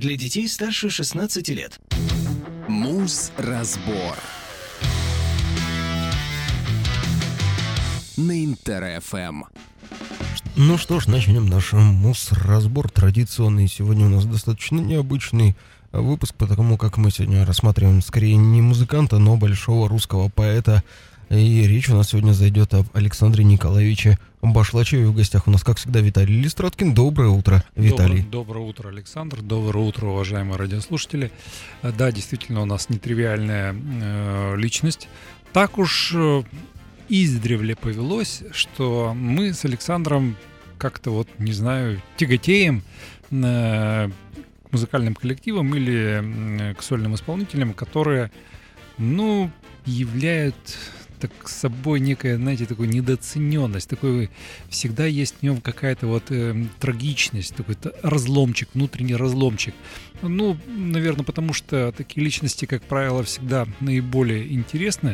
для детей старше 16 лет. Муз-разбор на Интер-ФМ. Ну что ж, начнем наш муз-разбор традиционный. Сегодня у нас достаточно необычный выпуск, потому как мы сегодня рассматриваем скорее не музыканта, но большого русского поэта. И речь у нас сегодня зайдет об Александре Николаевиче Башлачеве. В гостях у нас, как всегда, Виталий Листраткин. Доброе утро, Виталий. Доброе утро, Александр. Доброе утро, уважаемые радиослушатели. Да, действительно, у нас нетривиальная личность. Так уж издревле повелось, что мы с Александром как-то вот, не знаю, тяготеем к музыкальным коллективам или к сольным исполнителям, которые, являют так собой некая, знаете, такую недооцененность, такой всегда есть в нем какая-то вот трагичность, такой-то разломчик, внутренний разломчик. Наверное, потому что такие личности, как правило, всегда наиболее интересны,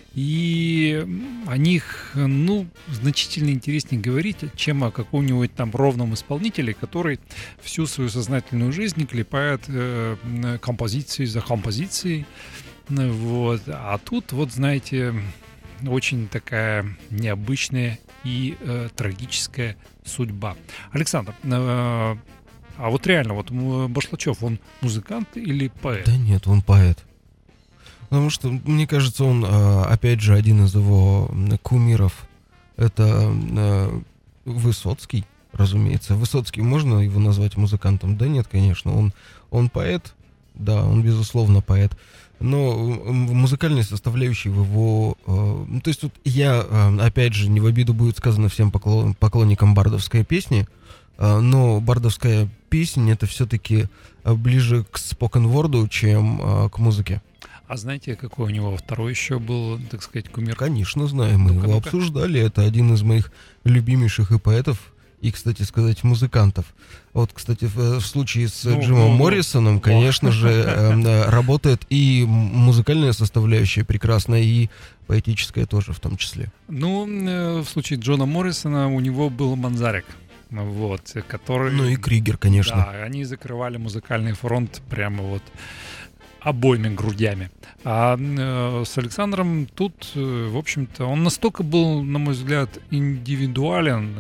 и о них, значительно интереснее говорить, чем о каком-нибудь там ровном исполнителе, который всю свою сознательную жизнь клепает композиции за композицией. Вот. А тут, вот знаете, очень такая необычная и трагическая судьба. Александр, а вот реально, вот Башлачев, он музыкант или поэт? Да нет, он поэт. Потому что, мне кажется, он, опять же, один из его кумиров, это Высоцкий, разумеется. Высоцкий, можно его назвать музыкантом? Да нет, конечно, он поэт, да, он, безусловно, поэт. Но музыкальной составляющей в его... то есть тут я, опять же, не в обиду будет сказано всем поклонникам бардовской песни, но бардовская песня — это все-таки ближе к спокен-ворду, чем к музыке. А знаете, какой у него второй еще был, так сказать, кумир? Конечно, знаем, мы его обсуждали. Это один из моих любимейших и поэтов, и, кстати сказать, музыкантов. Вот, кстати, в случае с Джимом Моррисоном, конечно же, работает и музыкальная составляющая прекрасная, и поэтическая тоже в том числе. В случае Джона Моррисона у него был Манзарек, вот, который... и Кригер, конечно. Да, они закрывали музыкальный фронт прямо вот обоими грудями. А с Александром тут, в общем-то, он настолько был, на мой взгляд, индивидуален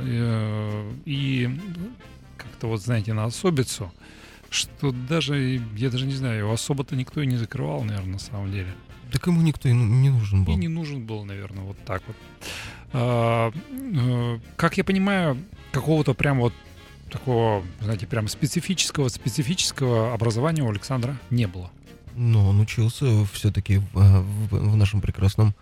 и как-то, вот знаете, на особицу, что я даже не знаю, его особо-то никто и не закрывал, наверное, на самом деле. Так ему никто и не нужен был. И не нужен был, наверное, вот так вот. Как я понимаю, какого-то прям вот такого, знаете, прям специфического образования у Александра не было. Но он учился все-таки в нашем прекрасном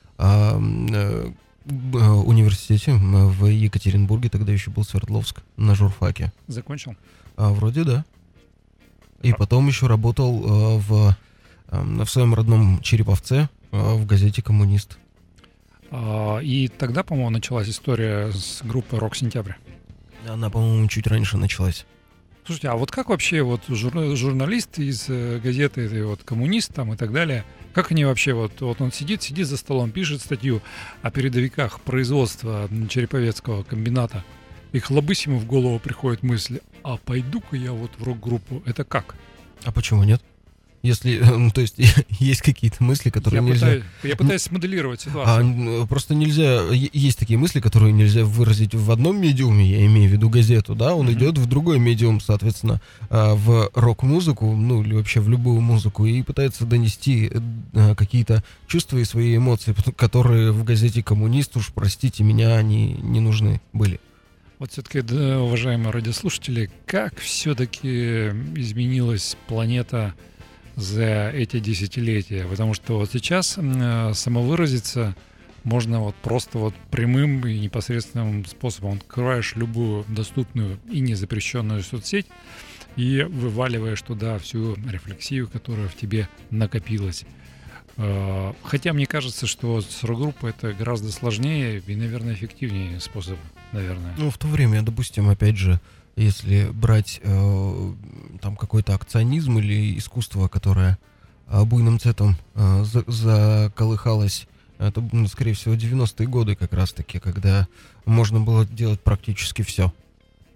университете в Екатеринбурге, тогда еще был Свердловск, на журфаке. Закончил? Вроде да. И потом еще работал в своем родном Череповце в газете «Коммунист». И тогда, по-моему, началась история с группой «Рок-Сентябрь». Она, по-моему, чуть раньше началась. Слушайте, а вот как вообще вот журналист из газеты этой вот «Коммунист» там и так далее, как они вообще, вот он сидит за столом, пишет статью о передовиках производства Череповецкого комбината, и хлобысь ему в голову приходит мысль: а пойду-ка я вот в рок-группу, это как? А почему нет? Если, то есть, есть какие-то мысли, которые Я пытаюсь смоделировать ситуацию. Просто нельзя... Есть такие мысли, которые нельзя выразить в одном медиуме, я имею в виду газету, да, он идет в другой медиум, соответственно, в рок-музыку, или вообще в любую музыку, и пытается донести какие-то чувства и свои эмоции, которые в газете «Коммунист», уж простите меня, они не нужны были. Вот все-таки, да, уважаемые радиослушатели, как все-таки изменилась планета за эти десятилетия, потому что вот сейчас самовыразиться можно вот просто вот прямым и непосредственным способом. Открываешь любую доступную и незапрещенную соцсеть и вываливаешь туда всю рефлексию, которая в тебе накопилась. Хотя мне кажется, что с рок-группой это гораздо сложнее и, наверное, эффективнее способ, наверное. В то время, допустим, опять же, если брать там какой-то акционизм или искусство, которое буйным цветом заколыхалось, это, скорее всего, 90-е годы как раз-таки, когда можно было делать практически все.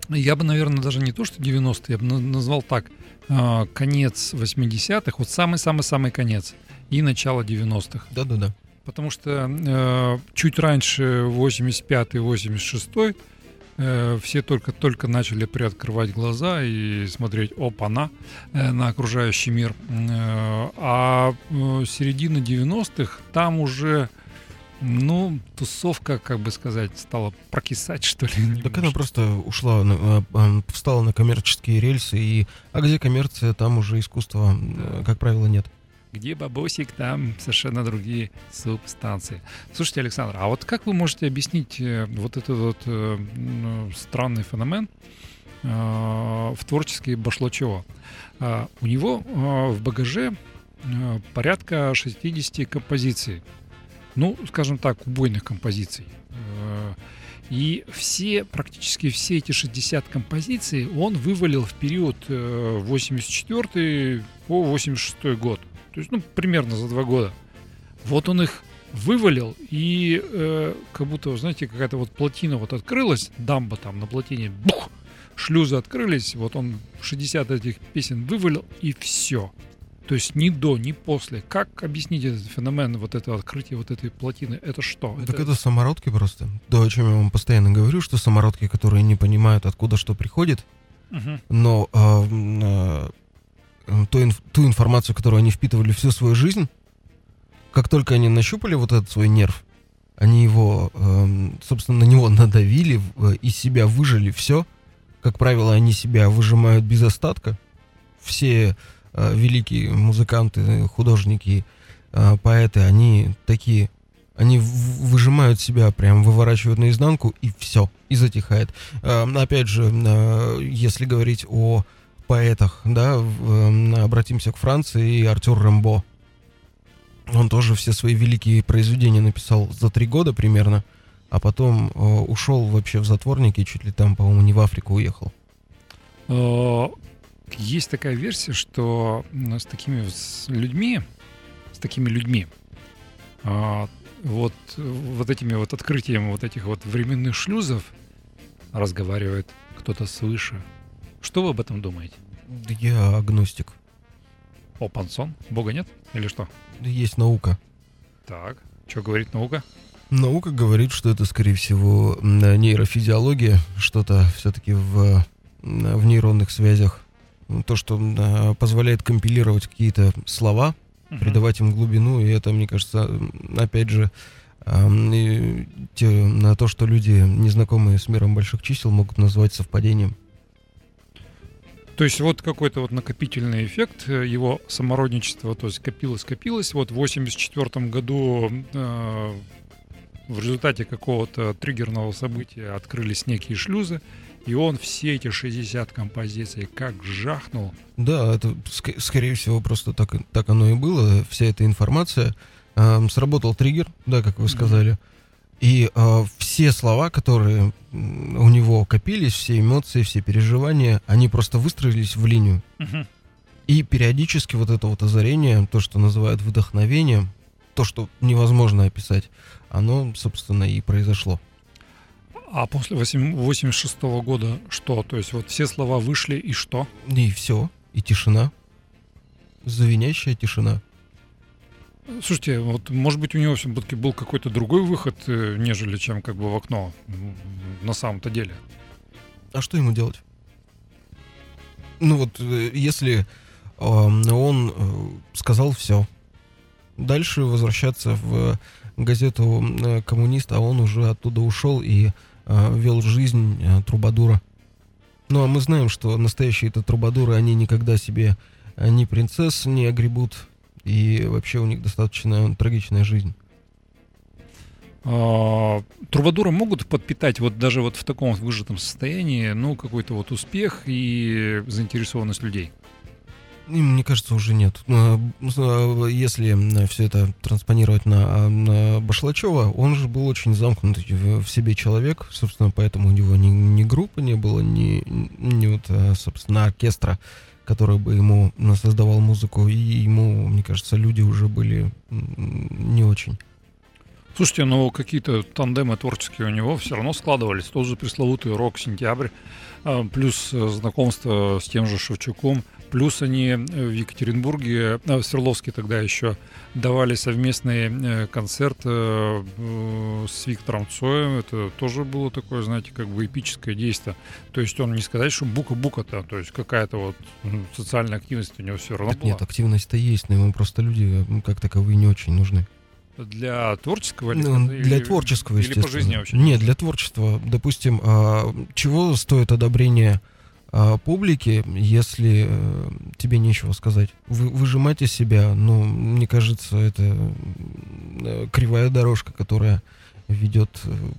Я бы, наверное, даже не то, что 90-е, я бы назвал так, конец 80-х, вот самый-самый-самый конец, и начало 90-х. Да-да-да. Потому что чуть раньше, 85-й, 86-й, все только начали приоткрывать глаза и смотреть опа-на на окружающий мир. А середина 90-х, там уже, тусовка, как бы сказать, стала прокисать, что ли. Так она просто ушла, встала на коммерческие рельсы, а где коммерция, там уже искусства, как правило, нет. Где бабосик, там совершенно другие субстанции. Слушайте, Александр, а вот как вы можете объяснить вот этот вот странный феномен в творчестве Башлачева? У него в багаже порядка 60 композиций. Скажем так, убойных композиций. И практически все эти 60 композиций он вывалил в период 84 по 86 год. То есть, примерно за 2 года. Вот он их вывалил, и как будто, знаете, какая-то вот плотина вот открылась, дамба там на плотине, бух, шлюзы открылись, вот он 60 этих песен вывалил, и все. То есть ни до, ни после. Как объяснить этот феномен, вот это открытие вот этой плотины? Это что? Так это самородки просто. Да, о чем я вам постоянно говорю, что самородки, которые не понимают, откуда что приходит, но ту информацию, которую они впитывали всю свою жизнь, как только они нащупали вот этот свой нерв, они его, собственно, на него надавили, из себя выжили все. Как правило, они себя выжимают без остатка. Все великие музыканты, художники, поэты, они такие, они выжимают себя, прям выворачивают наизнанку, и все, и затихает. Опять же, если говорить о поэтах, да, обратимся к Франции, и Артюр Рембо. Он тоже все свои великие произведения написал за 3 года примерно, а потом ушел вообще в затворники, чуть ли там, по-моему, не в Африку уехал. Есть такая версия, что с такими людьми, вот этими вот открытием вот этих вот временных шлюзов разговаривает кто-то свыше. Что вы об этом думаете? Я агностик. Пансон? Бога нет? Или что? Есть наука. Так, что говорит наука? Наука говорит, что это, скорее всего, нейрофизиология, что-то все-таки в нейронных связях. То, что позволяет компилировать какие-то слова, придавать им глубину, и это, мне кажется, опять же, на то, что люди, незнакомые с миром больших чисел, могут назвать совпадением. То есть вот какой-то вот накопительный эффект его самородничества, то есть копилось. Вот в 1984 году в результате какого-то триггерного события открылись некие шлюзы, и он все эти 60 композиций как жахнул. Да, это, скорее всего, просто так оно и было. Вся эта информация. Сработал триггер, да, как вы сказали. И все слова, которые у него копились, все эмоции, все переживания, они просто выстроились в линию. И периодически вот это вот озарение, то, что называют вдохновением, то, что невозможно описать, оно, собственно, и произошло. А после 86 года что? То есть вот все слова вышли, и что? И все, и тишина. Звенящая тишина. Слушайте, вот может быть у него все-таки был какой-то другой выход, нежели чем как бы в окно на самом-то деле. А что ему делать? Если он сказал все, дальше возвращаться в газету «Коммунист», а он уже оттуда ушел и вел жизнь трубадура. Ну а мы знаем, что настоящие-то трубадуры, они никогда себе ни принцесс не огребут, и вообще у них достаточно трагичная жизнь. Трубадуры могут подпитать вот даже вот в таком выжатом состоянии, какой-то вот успех и заинтересованность людей? Мне кажется, уже нет. Если все это транспонировать на Башлачева, он же был очень замкнутый в себе человек, собственно, поэтому у него ни группы не было, ни собственно, оркестра, который бы ему создавал музыку, и ему, мне кажется, люди уже были не очень. Слушайте, ну какие-то тандемы творческие у него все равно складывались. Тот же пресловутый «Рок-сентябрь», плюс знакомство с тем же Шевчуком, плюс они в Екатеринбурге, в Свердловске тогда еще давали совместный концерт с Виктором Цоем. Это тоже было такое, знаете, как бы эпическое действие. То есть он не сказать, что бука-бука-то, то есть какая-то вот социальная активность у него все равно Так была. нет, активность-то есть, но ему просто люди как таковые не очень нужны. Для творческого для творческого, или естественно. по жизни вообще? Нет, для творчества. Допустим, чего стоит одобрение публики, если тебе нечего сказать? Выжимать из себя, ну, мне кажется, это кривая дорожка, которая ведет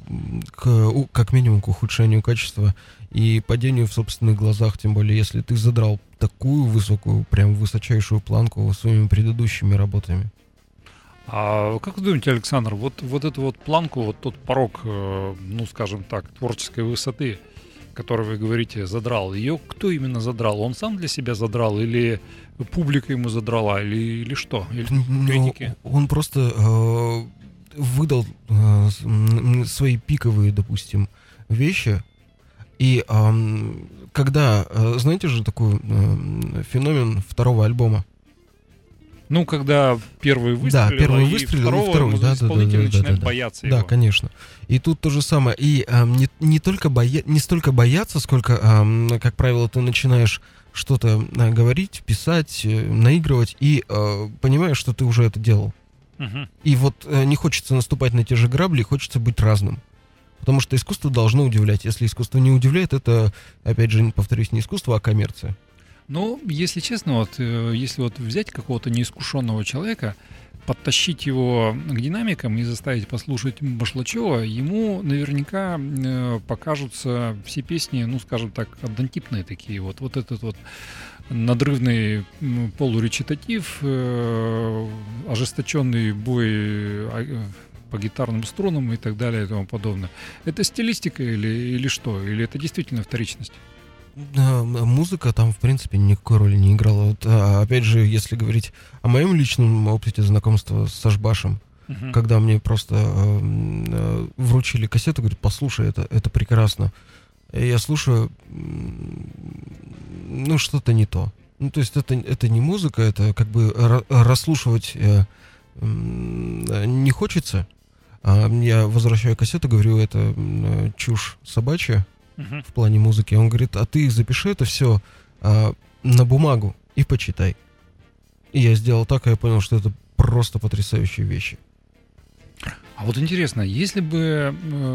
как минимум к ухудшению качества и падению в собственных глазах, тем более, если ты задрал такую высокую, прям высочайшую планку своими предыдущими работами. А как вы думаете, Александр, вот эту вот планку, вот тот порог, ну, скажем так, творческой высоты, который вы говорите, задрал, ее кто именно задрал? Он сам для себя задрал или публика ему задрала, или что? Или критики? Он просто выдал свои пиковые, допустим, вещи. И когда, знаете же, такой феномен второго альбома? Ну, когда первый выстрелил, первый и выстрелил, второго исполнитель начинает бояться его. Да, конечно. И тут то же самое. И не столько бояться, сколько, как правило, ты начинаешь что-то говорить, писать, наигрывать, и понимаешь, что ты уже это делал. Угу. И вот не хочется наступать на те же грабли, хочется быть разным. Потому что искусство должно удивлять. Если искусство не удивляет, это, опять же, повторюсь, не искусство, а коммерция. Ну, если честно, вот если вот взять какого-то неискушенного человека, подтащить его к динамикам и заставить послушать Башлачева, ему наверняка покажутся все песни, ну, скажем так, однотипные такие. Вот этот вот надрывный полуречитатив, ожесточенный бой по гитарным струнам и так далее и тому подобное. Это стилистика или что? Или это действительно вторичность? Музыка там, в принципе, никакой роли не играла. Вот, опять же, если говорить о моем личном опыте знакомства с Сашбашем, когда мне просто вручили кассету, говорят, послушай, это прекрасно. И я слушаю, ну, что-то не то. Ну, то есть это не музыка, это как бы расслушивать не хочется. Я возвращаю кассету, говорю, это чушь собачья. В плане музыки. Он говорит, а ты запиши это все на бумагу и почитай. И я сделал так, и я понял, что это просто потрясающие вещи. А вот интересно, если бы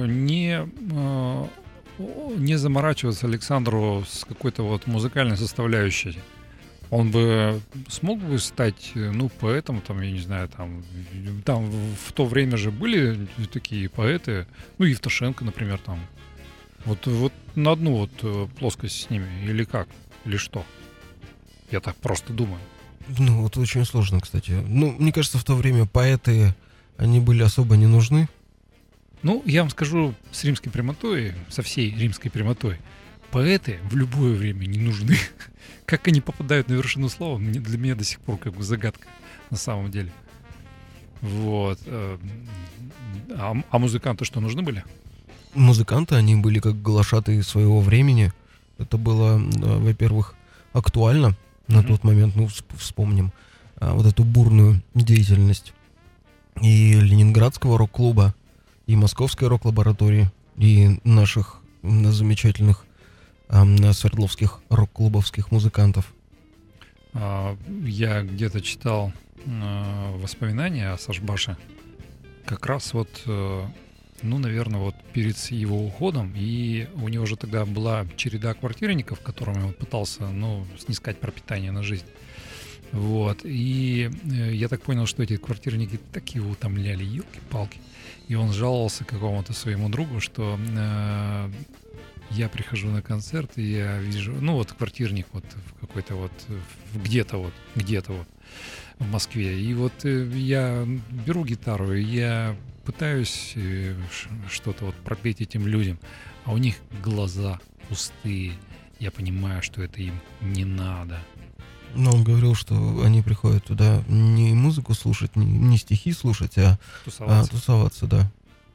не заморачиваться Александру с какой-то вот музыкальной составляющей, он бы смог бы стать, ну, поэтом, там, я не знаю, там в то время же были такие поэты, ну, Евтушенко, например, там. Вот на одну вот плоскость с ними, или как, или что? Я так просто думаю. Ну, вот очень сложно, кстати. Ну, мне кажется, в то время поэты, они были особо не нужны. Ну, я вам скажу с римской прямотой, со всей римской прямотой, поэты в любое время не нужны. Как они попадают на вершину слова, для меня до сих пор как бы загадка на самом деле. Вот. А музыканты что, нужны были? Музыканты, они были как глашатые своего времени. Это было, во-первых, актуально на тот момент. Ну, вспомним вот эту бурную деятельность и Ленинградского рок-клуба, и Московской рок-лаборатории, и наших замечательных свердловских рок-клубовских музыкантов. Я где-то читал воспоминания о Сашбаше. Как раз вот... Ну, наверное, вот перед его уходом, и у него же тогда была череда квартирников, которым он пытался, ну, снискать пропитание на жизнь. Вот. И я так понял, что эти квартирники так его утомляли, елки-палки. И он жаловался какому-то своему другу, что я прихожу на концерт, и я вижу, ну, вот квартирник вот в какой-то вот, где-то вот в Москве. И вот я беру гитару, и я пытаюсь что-то вот пропеть этим людям, а у них глаза пустые. Я понимаю, что это им не надо. Но он говорил, что они приходят туда не музыку слушать, не стихи слушать, а тусоваться, да.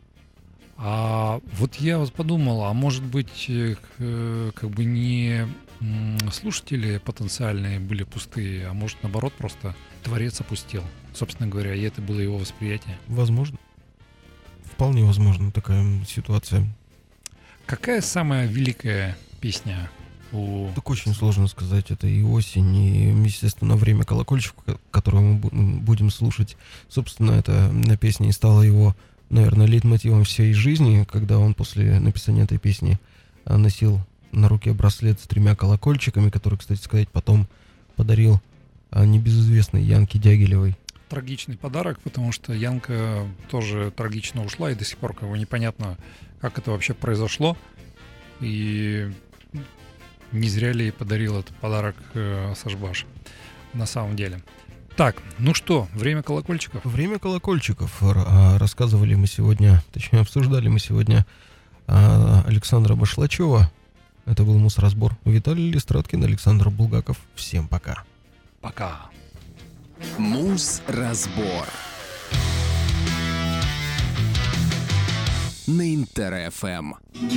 А вот я вот подумал, а может быть, как бы не слушатели потенциальные были пустые, а может, наоборот, просто творец опустил, собственно говоря, и это было его восприятие? Возможно. Вполне возможно такая ситуация. Какая самая великая песня у... Так очень сложно сказать. Это и осень, и, естественно, время колокольчиков, которое мы будем слушать. Собственно, эта песня и стала его, наверное, лейтмотивом всей жизни, когда он после написания этой песни носил на руке браслет с 3 колокольчиками, который, кстати сказать, потом подарил небезызвестной Янке Дягилевой. Трагичный подарок, потому что Янка тоже трагично ушла, и до сих пор как бы непонятно, как это вообще произошло. И не зря ли ей подарил этот подарок Сашбаш на самом деле. Так, ну что, время колокольчиков? Время колокольчиков. Рассказывали мы сегодня, точнее обсуждали мы сегодня Александра Башлачева. Это был Мусразбор. Виталий Листраткин, Александр Булгаков. Всем пока. Пока. Мусразбор на Интер-ФМ.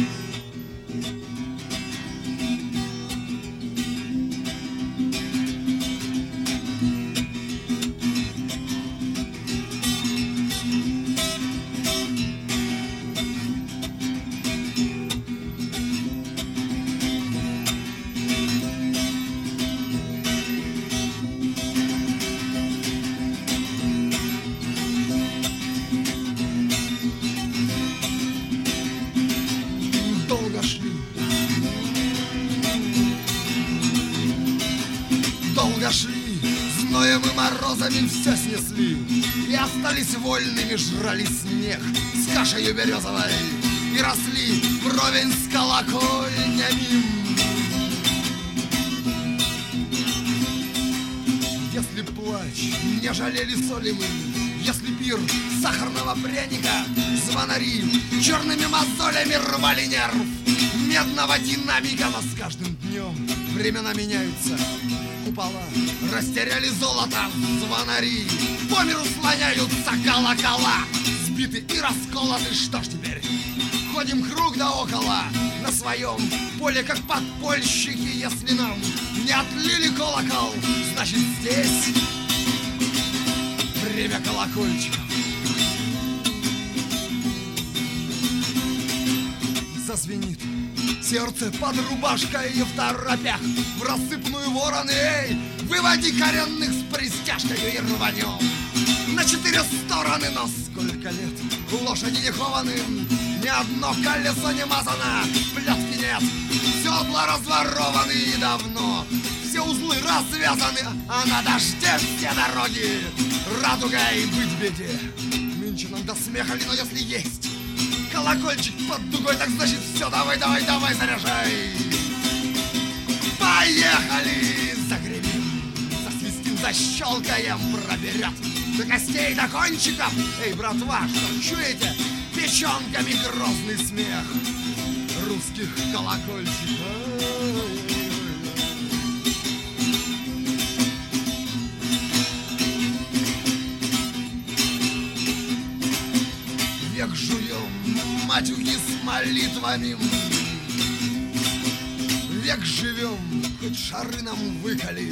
Морозами все снесли и остались вольными, жрали снег с кашею березовой и росли вровень с колокольнями. Если плач не жалели соли мы, если пир сахарного пряника, звонари черными мозолями рвали нерв медного динамика, но с каждым днем времена меняются. Купола растеряли золото, звонари по миру слоняются колокола, сбиты и расколоты. Что ж теперь? Ходим круг да около на своем поле, как подпольщики. Если нам не отлили колокол, значит здесь время колокольчиков. Зазвенит сердце под рубашкой и в торопях, в рассыпную вороны, эй, выводи коренных с пристяжкой и рванем на 4 стороны. Но сколько лет лошади не кованы, ни одно колесо не мазано, плетки нет, седла разворованы и давно все узлы развязаны, а на дожде все дороги радугой быть беде. Нынче нам до смеха ли, но если есть колокольчик под дугой, так значит все, давай, давай, давай, заряжай. Поехали! Загремим, засвистим, защелкаем, проберет до костей, до кончиков. Эй, братва, что чуете? Печенками грозный смех русских колокольчиков. Век жуем матюги с молитвами, век живем, хоть шары нам выколи.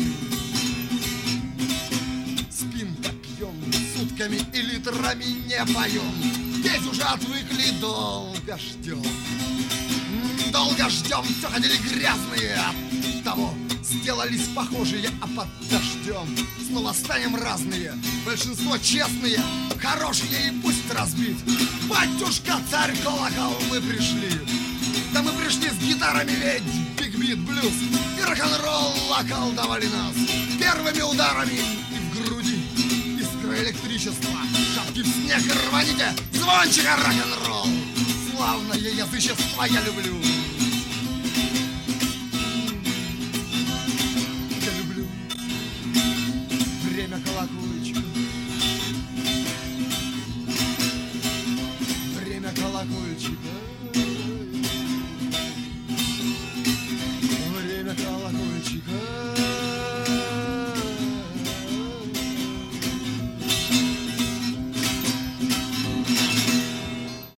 Спим-то пьем, сутками и литрами не поем, здесь уже отвыкли, долго ждем. Долго ждем, все ходили грязные, от того сделались похожие, а под дождем снова станем разные. Большинство честные, хорошие и пусть разбит. Батюшка, царь, колокол, мы пришли. Да мы пришли с гитарами, ведь биг-бит, блюз и рок-н-ролл околдовали нас первыми ударами. И в груди искра электричества, шапки в снег и рваните звончика рок-н-ролл. Славное язычество я люблю.